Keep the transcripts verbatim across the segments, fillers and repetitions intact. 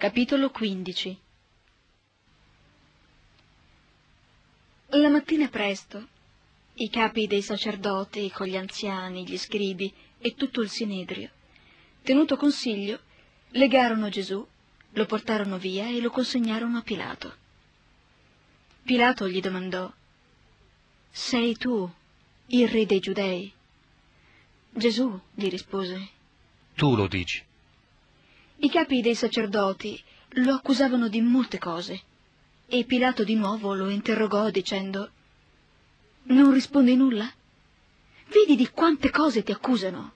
Capitolo quindici. La mattina presto, i capi dei sacerdoti, con gli anziani, gli scribi e tutto il sinedrio, tenuto consiglio, legarono Gesù, lo portarono via e lo consegnarono a Pilato. Pilato gli domandò: «Sei tu il re dei Giudei?» Gesù gli rispose: «Tu lo dici». I capi dei sacerdoti lo accusavano di molte cose, e Pilato di nuovo lo interrogò dicendo: «Non rispondi nulla? Vedi di quante cose ti accusano?»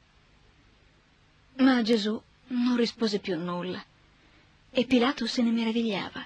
Ma Gesù non rispose più nulla, e Pilato se ne meravigliava.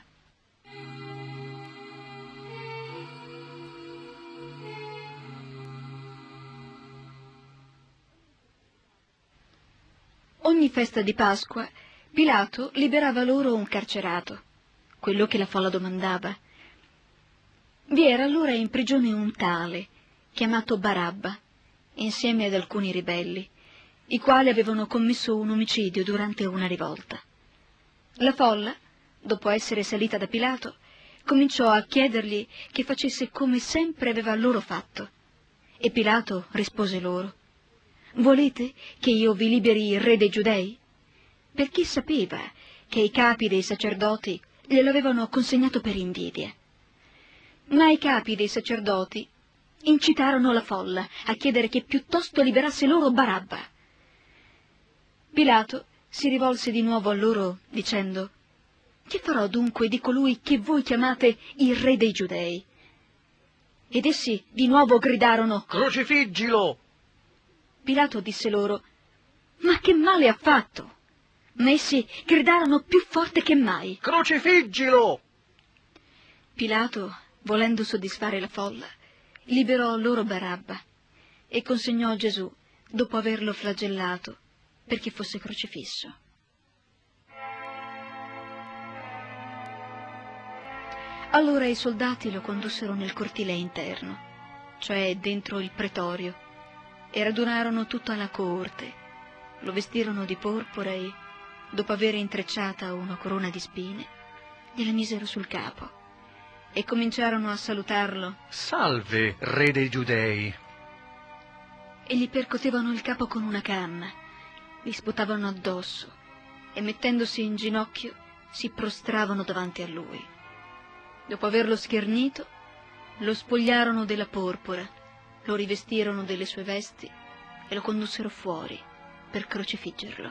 Ogni festa di Pasqua Pilato liberava loro un carcerato, quello che la folla domandava. Vi era allora in prigione un tale, chiamato Barabba, insieme ad alcuni ribelli, i quali avevano commesso un omicidio durante una rivolta. La folla, dopo essere salita da Pilato, cominciò a chiedergli che facesse come sempre aveva loro fatto, e Pilato rispose loro: «Volete che io vi liberi il re dei Giudei?» Perché sapeva che i capi dei sacerdoti glielo avevano consegnato per invidia. Ma i capi dei sacerdoti incitarono la folla a chiedere che piuttosto liberasse loro Barabba. Pilato si rivolse di nuovo a loro dicendo: «Che farò dunque di colui che voi chiamate il re dei Giudei?» Ed essi di nuovo gridarono: «Crocifiggilo!» Pilato disse loro: «Ma che male ha fatto?» Ma essi gridarono più forte che mai: «Crocifiggilo!» Pilato, volendo soddisfare la folla, liberò loro Barabba e consegnò Gesù dopo averlo flagellato perché fosse crocifisso. Allora i soldati lo condussero nel cortile interno, cioè dentro il pretorio, e radunarono tutta la coorte, lo vestirono di porpora e, dopo aver intrecciata una corona di spine, gliela misero sul capo e cominciarono a salutarlo. «Salve, re dei Giudei!» E gli percotevano il capo con una canna, gli sputavano addosso e, mettendosi in ginocchio, si prostravano davanti a lui. Dopo averlo schernito, lo spogliarono della porpora, lo rivestirono delle sue vesti e lo condussero fuori per crocifiggerlo.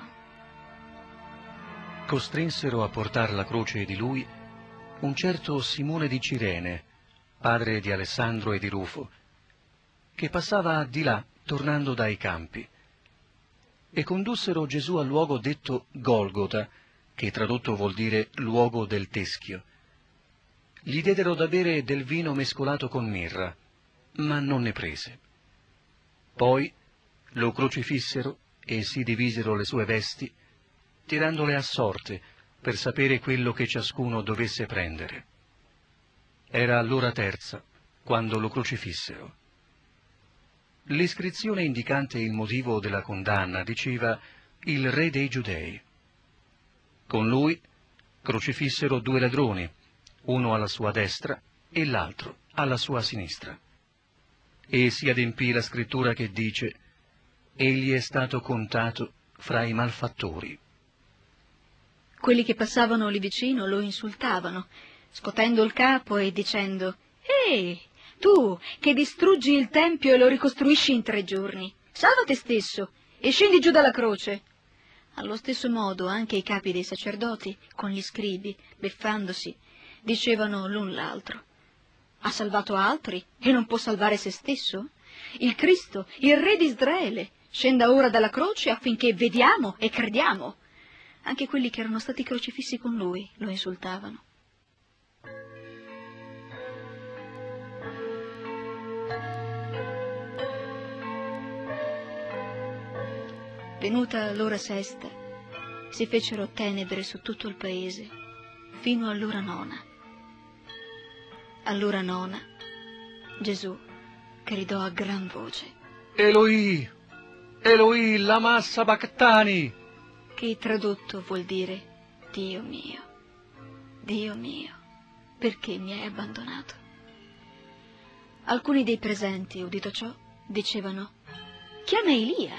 Costrinsero a portar la croce di lui un certo Simone di Cirene, padre di Alessandro e di Rufo, che passava di là tornando dai campi, e condussero Gesù al luogo detto Golgota, che tradotto vuol dire luogo del teschio. Gli diedero da bere del vino mescolato con mirra, ma non ne prese. Poi lo crocifissero e si divisero le sue vesti, tirandole a sorte per sapere quello che ciascuno dovesse prendere. Era l'ora terza quando lo crocifissero. L'iscrizione indicante il motivo della condanna diceva «Il re dei Giudei». Con lui crocifissero due ladroni, uno alla sua destra e l'altro alla sua sinistra. E si adempì la scrittura che dice: «Egli è stato contato fra i malfattori». Quelli che passavano lì vicino lo insultavano, scotendo il capo e dicendo: «Ehi, tu che distruggi il tempio e lo ricostruisci in tre giorni, salva te stesso e scendi giù dalla croce». Allo stesso modo anche i capi dei sacerdoti, con gli scribi, beffandosi, dicevano l'un l'altro: «Ha salvato altri e non può salvare se stesso? Il Cristo, il Re di Israele, scenda ora dalla croce affinché vediamo e crediamo». Anche quelli che erano stati crocifissi con lui lo insultavano. Venuta l'ora sesta, si fecero tenebre su tutto il paese, fino all'ora nona. All'ora nona, Gesù gridò a gran voce: «Eloi, Eloi, lama sabachthani!» che tradotto vuol dire: Dio mio, Dio mio, perché mi hai abbandonato? Alcuni dei presenti, udito ciò, dicevano: chiama Elia.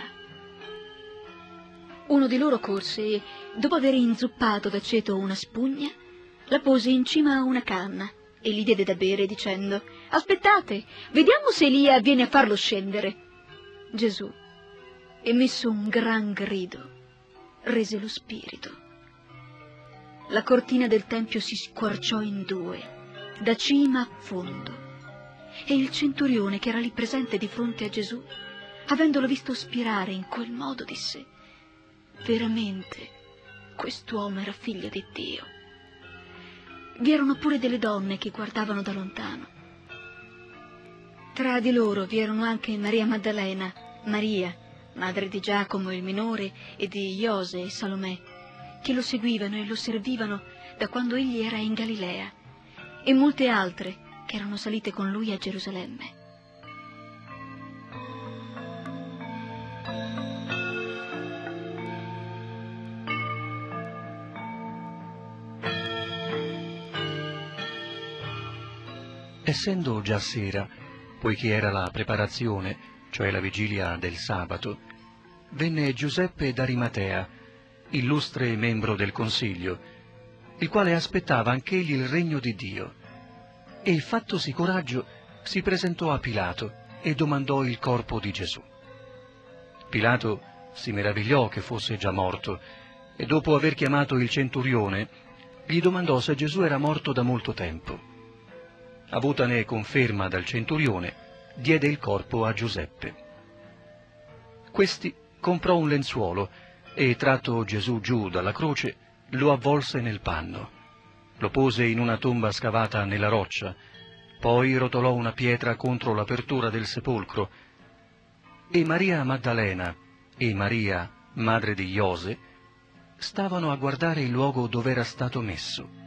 Uno di loro corse e, dopo aver inzuppato d'aceto una spugna, la pose in cima a una canna e gli diede da bere dicendo: aspettate, vediamo se Elia viene a farlo scendere. Gesù, emesso un gran grido, rese lo spirito. La cortina del tempio si squarciò in due, da cima a fondo, e il centurione che era lì presente di fronte a Gesù, avendolo visto spirare in quel modo, disse: veramente quest'uomo era figlio di Dio. Vi erano pure delle donne che guardavano da lontano. Tra di loro vi erano anche Maria Maddalena, Maria, madre di Giacomo il minore, e di Iose e Salomè, che lo seguivano e lo servivano da quando egli era in Galilea, e molte altre che erano salite con lui a Gerusalemme. Essendo già sera, poiché era la preparazione, cioè la vigilia del sabato, venne Giuseppe d'Arimatea, illustre membro del Consiglio, il quale aspettava anch'egli il regno di Dio, e fattosi coraggio si presentò a Pilato e domandò il corpo di Gesù. Pilato si meravigliò che fosse già morto, e dopo aver chiamato il centurione, gli domandò se Gesù era morto da molto tempo. Avutane conferma dal centurione, diede il corpo a Giuseppe. Questi comprò un lenzuolo e, tratto Gesù giù dalla croce, lo avvolse nel panno. Lo pose in una tomba scavata nella roccia, poi rotolò una pietra contro l'apertura del sepolcro, e Maria Maddalena e Maria, madre di Iose, stavano a guardare il luogo dove era stato messo.